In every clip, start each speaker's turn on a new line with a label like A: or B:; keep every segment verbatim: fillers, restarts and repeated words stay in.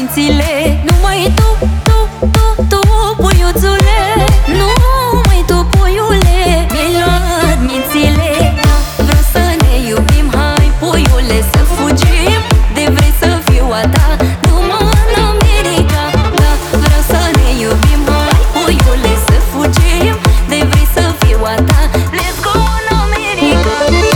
A: mințile. Numai tu, tu, tu, tu, puiuțule. Numai tu, puiule, mi-ai luat mințile. Vreau să ne iubim, hai puiule să fugim. De vrei să fiu a ta numai în America. Da, vreau să ne iubim, hai puiule să fugim. De vrei să fiu a ta, let's go în America.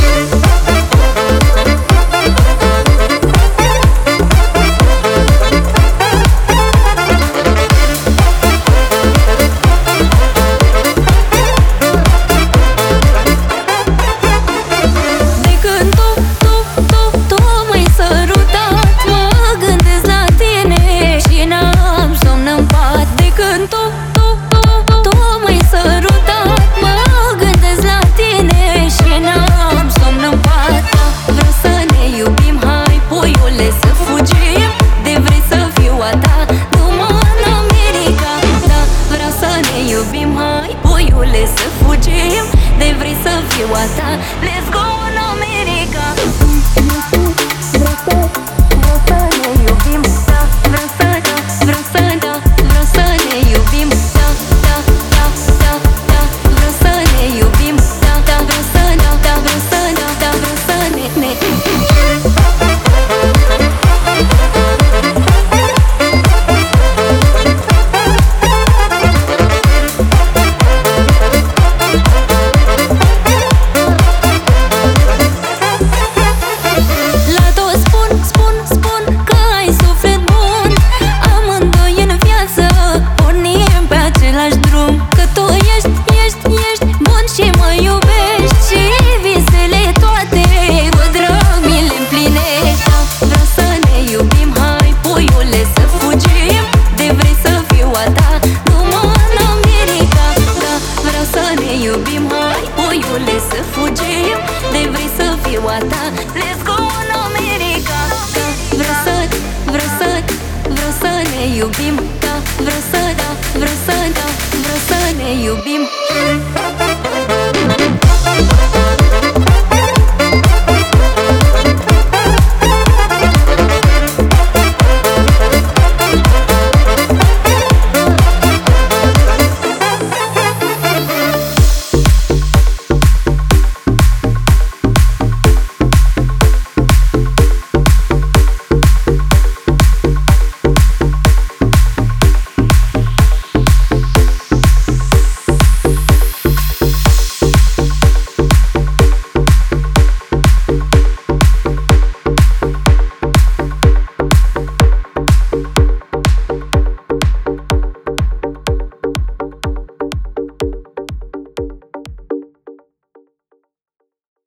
A: Să fugim, de vrei să fiu a ta, let's go în America. Vreau să, vreau să ne iubim, da, vreau să, da, vreau să, da, vreau să ne iubim, da, da, da, da, da, vreau să ne iubim, da, da, vreau să, da, da, vreau să, da, da, vreau să ne, ne. Iubim, hai puiule să fugim. De vrei să fiu a ta, let's go în America. Da, vreau să, vreau să, vreau să ne iubim. Da, vreau să, da, vreau să, da, vreau să ne iubim.